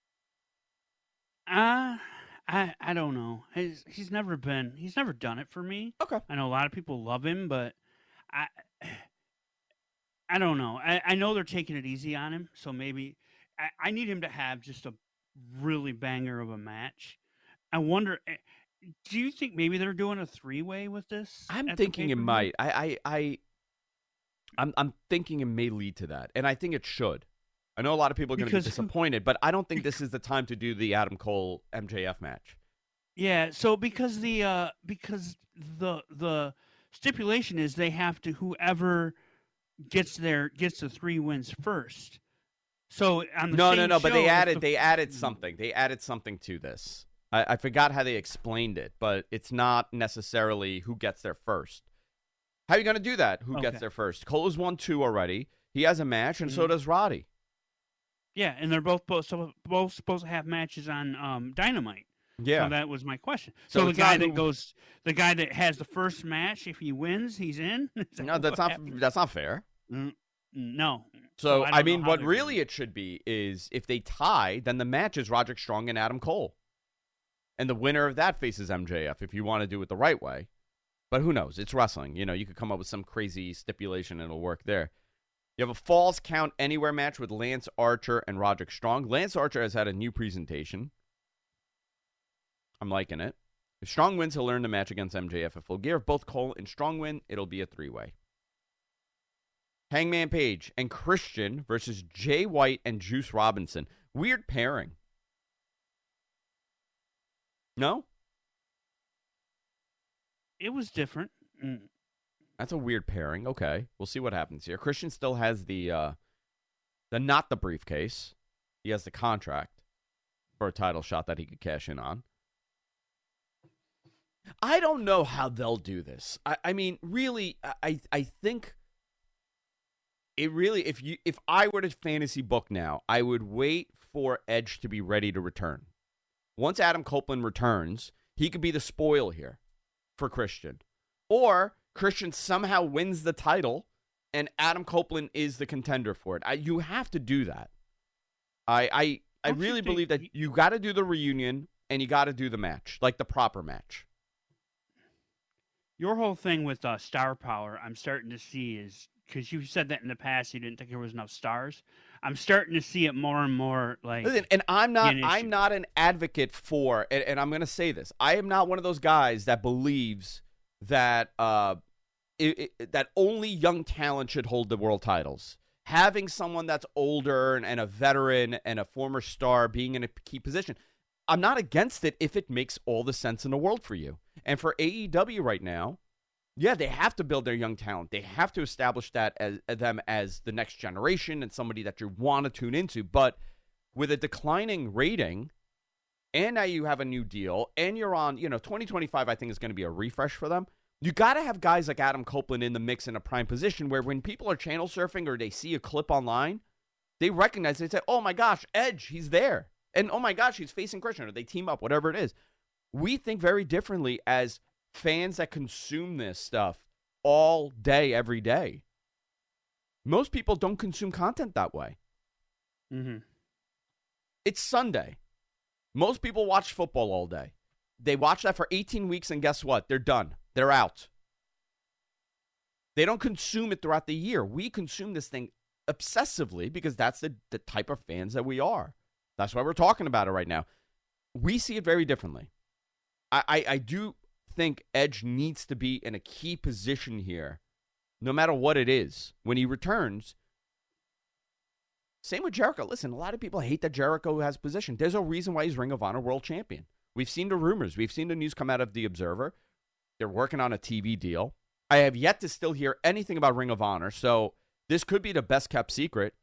Uh, I I don't know. He's he's never been. He's never done it for me. Okay. I know a lot of people love him, but I I don't know. I, I know they're taking it easy on him, so maybe I, I need him to have just a really banger of a match. I wonder. Do you think maybe they're doing a three-way with this? I'm thinking it might. I, I, I, I'm, I'm thinking it may lead to that, and I think it should. I know a lot of people are going to be disappointed, but I don't think this is the time to do the Adam Cole M J F match. Yeah. So because the uh, because the the stipulation is they have to whoever gets their gets the three wins first. So on the no, same no, no. But show, they if added the- they added something. They added something to this. I, I forgot how they explained it, but it's not necessarily who gets there first. How are you going to do that? Who Okay. gets there first? Cole has won two already. He has a match, and so Mhm. does Roddy. Yeah, and they're both both, so both supposed to have matches on um, Dynamite. Yeah. So that was my question. So So, the it's guy not that who- goes, the guy that has the first match, if he wins, he's in. Is that No, that's what not happens? that's not fair. Mm, no. So, I I, don't know mean, how what they're really it should be is if they tie, then the match is Roderick Strong and Adam Cole. And the winner of that faces M J F if you want to do it the right way. But who knows? It's wrestling. You know, you could come up with some crazy stipulation and it'll work there. You have a Falls Count Anywhere match with Lance Archer and Roderick Strong. Lance Archer has had a new presentation. I'm liking it. If Strong wins, he'll earn the match against M J F at Full Gear. If both Cole and Strong win, it'll be a three-way. Hangman Page and Christian versus Jay White and Juice Robinson. Weird pairing. No? It was different. Mm. That's a weird pairing. Okay, we'll see what happens here. Christian still has the, uh, the not the briefcase. He has the contract for a title shot that he could cash in on. I don't know how they'll do this. I, I mean, really, I I think it really, if you if I were to fantasy book now, I would wait for Edge to be ready to return. Once Adam Copeland returns, he could be the spoil here for Christian. Or Christian somehow wins the title and Adam Copeland is the contender for it. I, you have to do that. I I, I Don't you really think believe that he- you got to do the reunion and you got to do the match, like the proper match. Your whole thing with uh, star power, I'm starting to see is, because you said that in the past, you didn't think there was enough stars. I'm starting to see it more and more. Like, Listen, and I'm not, I'm not an advocate for, and, and I'm going to say this, I am not one of those guys that believes that uh, it, it, that only young talent should hold the world titles. Having someone that's older and, and a veteran and a former star being in a key position, I'm not against it if it makes all the sense in the world for you. And for A E W right now, yeah, they have to build their young talent. They have to establish that as them as the next generation and somebody that you want to tune into. But with a declining rating, and now you have a new deal, and you're on, you know, twenty twenty-five, I think is going to be a refresh for them. You got to have guys like Adam Copeland in the mix in a prime position where when people are channel surfing or they see a clip online, they recognize it. They say, oh my gosh, Edge, he's there. And oh my gosh, he's facing Christian, or they team up, whatever it is. We think very differently as fans that consume this stuff all day, every day. Most people don't consume content that way. Mm-hmm. It's Sunday. Most people watch football all day. They watch that for eighteen weeks, and guess what? They're done. They're out. They don't consume it throughout the year. We consume this thing obsessively because that's the, the type of fans that we are. That's why we're talking about it right now. We see it very differently. I, I, I do think Edge needs to be in a key position here, no matter what it is, when he returns. Same with Jericho. Listen, a lot of people hate that Jericho has position. There's a reason why he's Ring of Honor World Champion. We've seen the rumors. We've seen the news come out of The Observer. They're working on a T V deal. I have yet to still hear anything about Ring of Honor, so this could be the best-kept secret.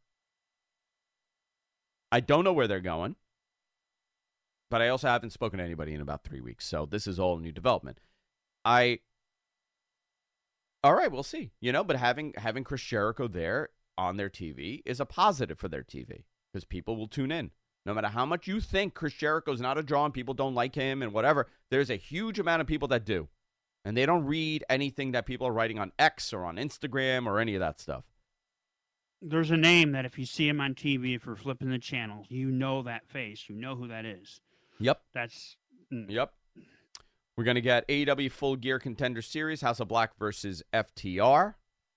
I don't know where they're going, but I also haven't spoken to anybody in about three weeks, so this is all new development. I, all right, we'll see. You know, but having having Chris Jericho there on their T V is a positive for their T V because people will tune in. No matter how much you think Chris Jericho's not a draw and people don't like him and whatever, there's a huge amount of people that do. And they don't read anything that people are writing on X or on Instagram or any of that stuff. There's a name that if you see him on T V, if you're flipping the channel, you know that face. You know who that is. Yep. That's... Mm. Yep. We're going to get A E W Full Gear Contender Series, House of Black versus F T R.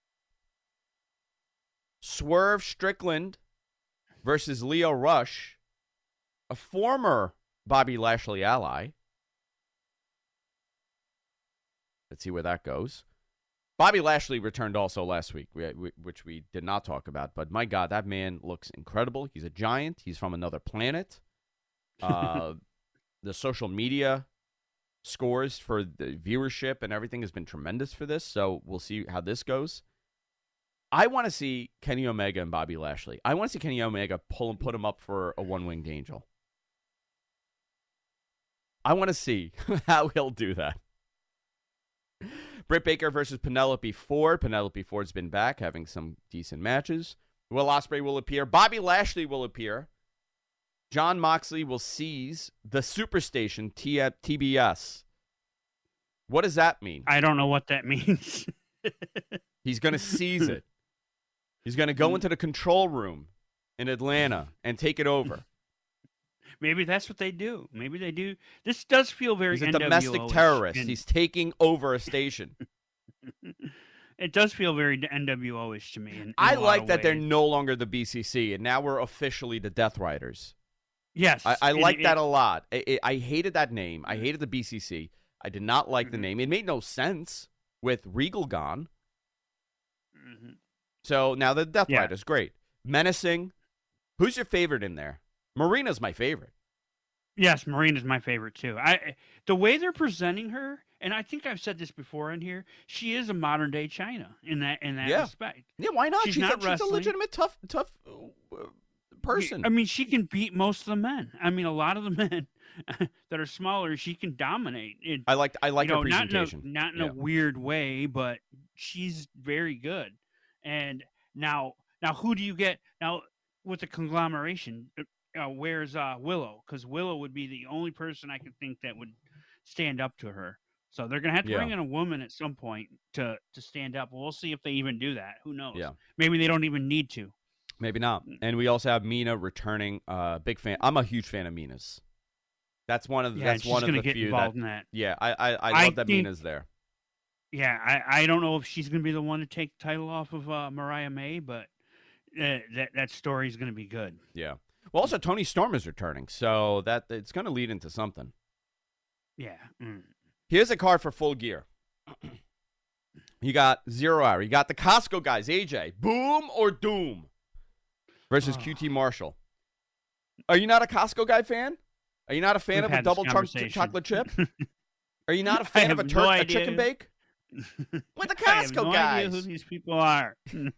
Swerve Strickland versus Leo Rush, a former Bobby Lashley ally. Let's see where that goes. Bobby Lashley returned also last week, which we did not talk about. But my God, that man looks incredible. He's a giant. He's from another planet. Uh, the social media scores for the viewership and everything has been tremendous for this. So we'll see how this goes. I want to see Kenny Omega and Bobby Lashley. I want to see Kenny Omega pull and put him up for a one-winged angel. I want to see how he'll do that. Britt Baker versus Penelope Ford. Penelope Ford's been back, having some decent matches. Will Ospreay will appear. Bobby Lashley will appear. John Moxley will seize the Superstation T B S. What does that mean? I don't know what that means. He's going to seize it. He's going to go into the control room in Atlanta and take it over. Maybe that's what they do. Maybe they do. This does feel very He's a N W O-ish domestic terrorist. and- He's taking over a station. It does feel very N W O-ish to me. In, in I a lot like of that they're ways. no longer the B C C, and now we're officially the Death Riders. Yes. I, I it- like it- that a lot. I, I I hated that name. I hated the B C C. I did not like the name. It made no sense with Regal gone. Mhm. So now the Death Yeah. Riders, great. Menacing. Who's your favorite in there? Marina's my favorite. Yes, Marina's my favorite too. I the way they're presenting her, and I think I've said this before in here, she is a modern day China in that in that Yeah. respect. Yeah, why not? She's She's, not a, she's a wrestling. legitimate tough tough uh, person. I mean, she can beat most of the men. I mean, a lot of the men that are smaller, she can dominate. It, I like I like you her know, not in a- presentation. Not in Yeah. a weird way, but she's very good. And now, now who do you get now with the conglomeration? Uh, where's uh, Willow? Because Willow would be the only person I could think that would stand up to her. So they're gonna have to Yeah. bring in a woman at some point to to stand up. We'll see if they even do that. Who knows? Yeah. Maybe they don't even need to. Maybe not. And we also have Mina returning. Uh, big fan. I'm a huge fan of Mina's. That's one of the, Yeah, that's she's one of gonna the get few involved that, in that. Yeah, I I, I I love that think- Mina's there. Yeah, I, I don't know if she's going to be the one to take the title off of uh, Mariah May, but uh, that that story is going to be good. Yeah. Well, also Tony Storm is returning, so that it's going to lead into something. Yeah. Mm. Here's a card for Full Gear. You got Zero Hour. You got the Costco guys. A J, Boom or Doom versus Oh. Q T Marshall. Are you not a Costco guy fan? Are you not a fan We've of a had this double chunk conversation. chocolate chip? Are you not a I fan of a, have tur- no a chicken idea. bake? With the I have Costco no guys. idea who these people are.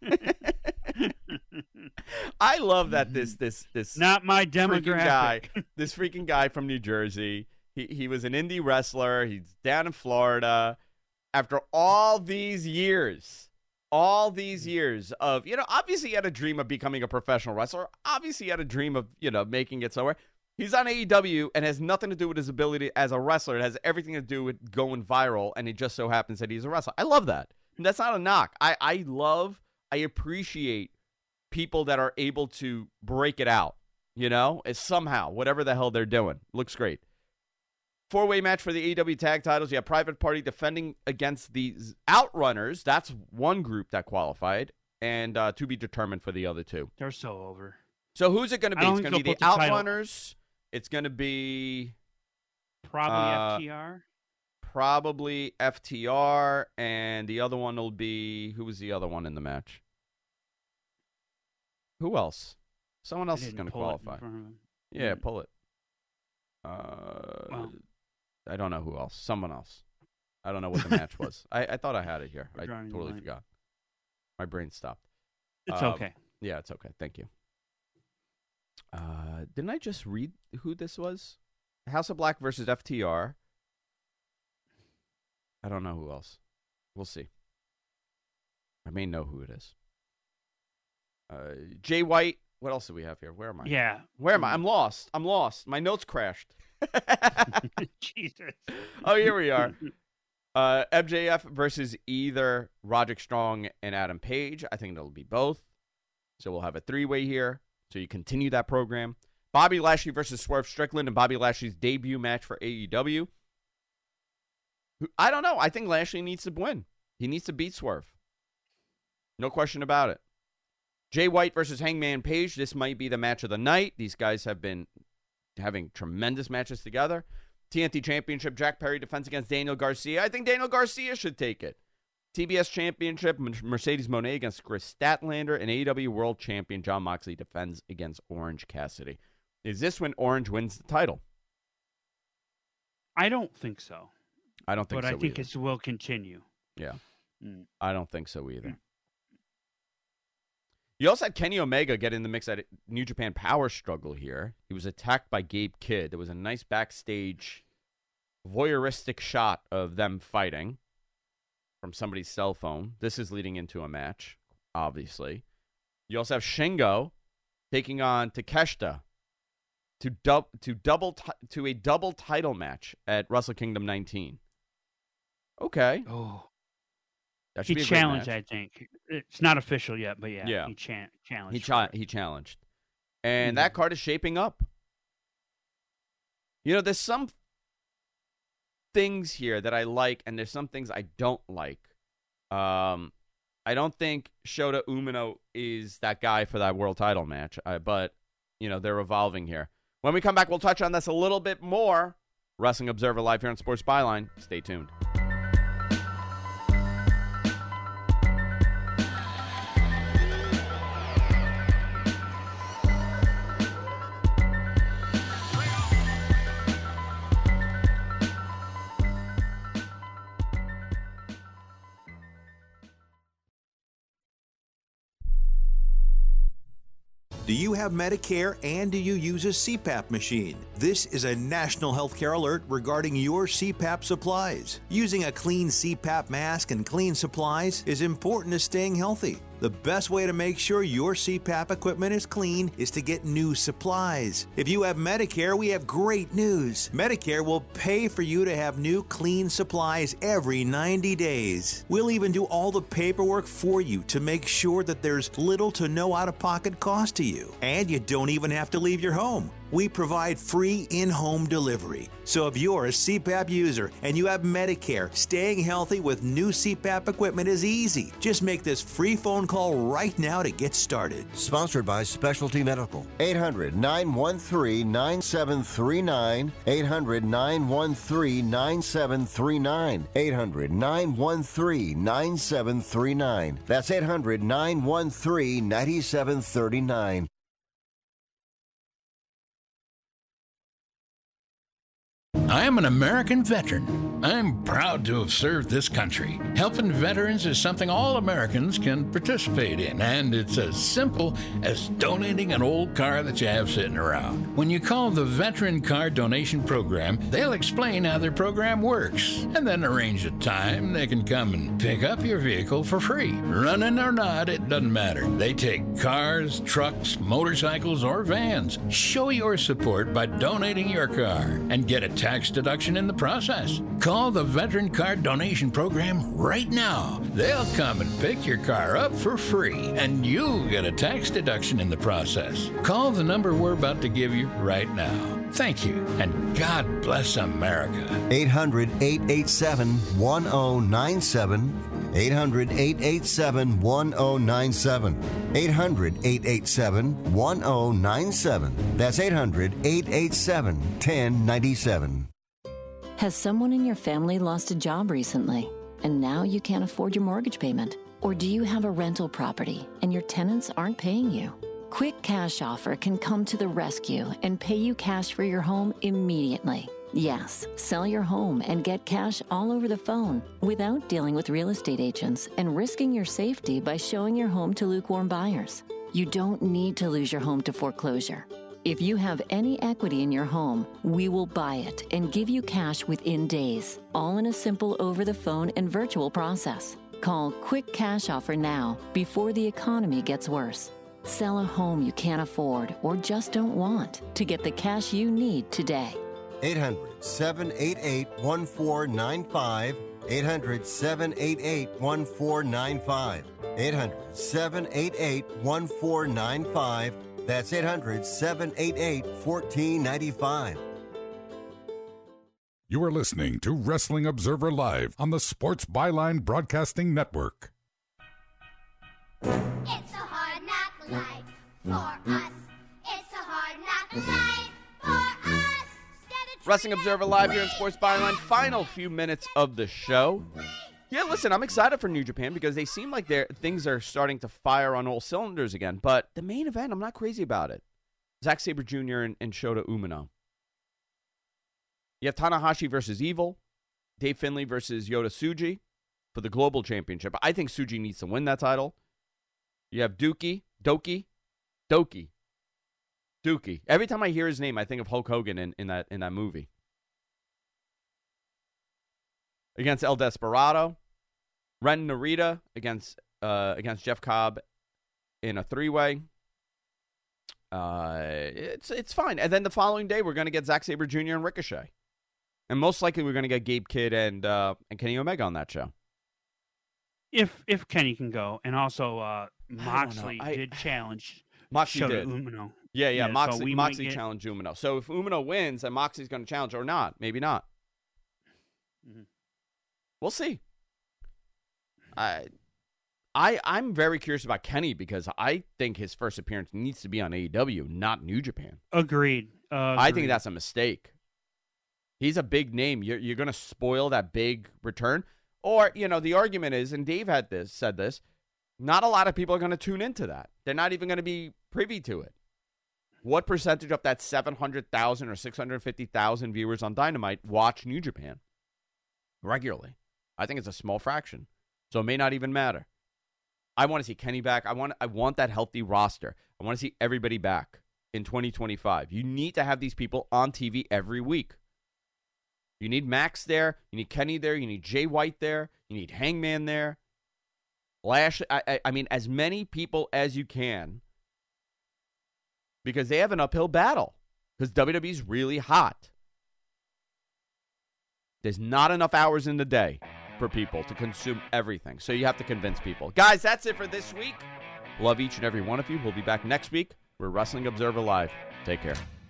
I love that this this this Not my freaking guy, demographic. this freaking guy from New Jersey. He he was an indie wrestler. He's down in Florida. After all these years, all these years of, you know, obviously he had a dream of becoming a professional wrestler. Obviously he had a dream of, you know, making it somewhere. He's on A E W and has nothing to do with his ability as a wrestler. It has everything to do with going viral, and it just so happens that he's a wrestler. I love that. And that's not a knock. I, I love, I appreciate people that are able to break it out, you know, is somehow, whatever the hell they're doing. Looks great. Four-way match for the A E W tag titles. You have Private Party defending against the Outrunners. That's one group that qualified, and uh, to be determined for the other two. They're so over. So who's it going to I be? don't It's think going to be they'll the put the title- Outrunners. It's going to be Probably Uh, F T R. probably F T R, and the other one will be, who was the other one in the match? Who else? Someone else is didn't going to pull it in qualify. front of him. Yeah, pull it. Uh, Well. I don't know who else. Someone else. I don't know what the match was. I, I thought I had it here. We're I drawing the totally line. forgot. My brain stopped. It's Um, okay. Yeah, it's okay. Thank you. Uh, didn't I just read who this was? House of Black versus F T R. I don't know who else. We'll see. I may know who it is. Uh, Jay White. What else do we have here? Where am I? Yeah. Where am I? I'm lost. I'm lost. My notes crashed. Jesus. Oh, here we are. Uh, M J F versus either Roderick Strong and Adam Page. I think it'll be both. So we'll have a three-way here. So you continue that program. Bobby Lashley versus Swerve Strickland and Bobby Lashley's debut match for A E W. I don't know. I think Lashley needs to win. He needs to beat Swerve. No question about it. Jay White versus Hangman Page. This might be the match of the night. These guys have been having tremendous matches together. T N T Championship, Jack Perry defends against Daniel Garcia. I think Daniel Garcia should take it. T B S Championship, Mercedes Moné against Chris Statlander. And A E W World Champion Jon Moxley defends against Orange Cassidy. Is this when Orange wins the title? I don't think so. I don't think but so I think either. it will continue. Yeah. Mm. I don't think so either. You also had Kenny Omega get in the mix at New Japan Power Struggle here. He was attacked by Gabe Kidd. There was a nice backstage voyeuristic shot of them fighting from somebody's cell phone. This is leading into a match, obviously. You also have Shingo taking on Takeshita to, dub- to, double t- to a double title match at Wrestle Kingdom nineteen. Okay. Oh. That He should be a great challenged, match. I think. It's not official yet, but yeah, Yeah. he cha- challenged. He, for cha- it. he challenged. And Mhm. that card is shaping up. You know, there's some things here that I like, and there's some things I don't like. Um, I don't think Shota Umino is that guy for that world title match, uh, but, you know, they're evolving here. When we come back, we'll touch on this a little bit more. Wrestling Observer Live here on Sports Byline. Stay tuned. Do you have Medicare and do you use a C PAP machine? This is a national healthcare alert regarding your C PAP supplies. Using a clean C PAP mask and clean supplies is important to staying healthy. The best way to make sure your C PAP equipment is clean is to get new supplies. If you have Medicare, we have great news. Medicare will pay for you to have new clean supplies every ninety days. We'll even do all the paperwork for you to make sure that there's little to no out-of-pocket cost to you. And you don't even have to leave your home. We provide free in-home delivery. So if you're a C PAP user and you have Medicare, staying healthy with new C PAP equipment is easy. Just make this free phone call right now to get started. Sponsored by Specialty Medical. eight hundred, nine one three, nine seven three nine. eight hundred, nine one three, nine seven three nine. eight hundred, nine one three, nine seven three nine. That's eight hundred, nine one three, nine seven three nine. I am an American veteran. I'm proud to have served this country. Helping veterans is something all Americans can participate in, and it's as simple as donating an old car that you have sitting around. When you call the Veteran Car Donation Program, they'll explain how their program works, and then arrange a time they can come and pick up your vehicle for free. Running or not, it doesn't matter. They take cars, trucks, motorcycles, or vans. Show your support by donating your car and get a tax deduction in the process. Call the Veteran Car Donation Program right now. They'll come and pick your car up for free, and you'll get a tax deduction in the process. Call the number we're about to give you right now. Thank you, and God bless America. eight hundred, eight eight seven, one oh nine seven. eight hundred, eight eight seven, one oh nine seven. eight hundred, eight eight seven, one oh nine seven. That's eight hundred, eight eight seven, one oh nine seven. Has someone in your family lost a job recently, and now you can't afford your mortgage payment? Or do you have a rental property and your tenants aren't paying you? Quick Cash Offer can come to the rescue and pay you cash for your home immediately. Yes, sell your home and get cash all over the phone without dealing with real estate agents and risking your safety by showing your home to lukewarm buyers. You don't need to lose your home to foreclosure. If you have any equity in your home, we will buy it and give you cash within days, all in a simple over-the-phone and virtual process. Call Quick Cash Offer now before the economy gets worse. Sell a home you can't afford or just don't want to get the cash you need today. eight hundred, seven eight eight, one four nine five. eight hundred, seven eight eight, one four nine five. eight hundred, seven eight eight, one four nine five. That's eight hundred, seven eight eight, one four nine five. You are listening to Wrestling Observer Live on the Sports Byline Broadcasting Network. It's a hard knock life for us. It's a hard knock life for us. Wrestling Observer Live here in Sports Byline. Final few minutes of the show. Yeah, listen, I'm excited for New Japan because they seem like they're, things are starting to fire on all cylinders again. But the main event, I'm not crazy about it. Zack Sabre Junior and, and Shota Umino. You have Tanahashi versus Evil. Dave Finlay versus Yota Tsuji for the Global Championship. I think Tsuji needs to win that title. You have Dookie, Doki, Doki, Dookie. Every time I hear his name, I think of Hulk Hogan in, in that in that movie. Against El Desperado. Ren Narita against uh, against Jeff Cobb in a three-way. Uh, it's it's fine. And then the following day, we're going to get Zack Sabre Junior and Ricochet. And most likely, we're going to get Gabe Kidd and uh, and Kenny Omega on that show. If if Kenny can go. And also, uh, Moxley I, did challenge Moxley Shota did. Umino. Yeah, yeah, yeah Moxley, so Moxley get... challenged Umino. So if Umino wins, then Moxley's going to challenge or not. Maybe not. Mm-hmm. We'll see. I, I, I'm very curious about Kenny because I think his first appearance needs to be on A E W, not New Japan. Agreed. Uh, agreed. I think that's a mistake. He's a big name. You're you're going to spoil that big return, or you know the argument is, and Dave had this said this. Not a lot of people are going to tune into that. They're not even going to be privy to it. What percentage of that seven hundred thousand or six hundred fifty thousand viewers on Dynamite watch New Japan regularly? I think it's a small fraction. So it may not even matter. I want to see Kenny back. I want I want that healthy roster. I want to see everybody back in twenty twenty-five. You need to have these people on T V every week. You need Max there. You need Kenny there. You need Jay White there. You need Hangman there. Lash. I, I, I mean, as many people as you can. Because they have an uphill battle. Because W W E is really hot. There's not enough hours in the day for people to consume everything. So you have to convince people. Guys, that's it for this week. Love each and every one of you. We'll be back next week. We're Wrestling Observer Live. Take care.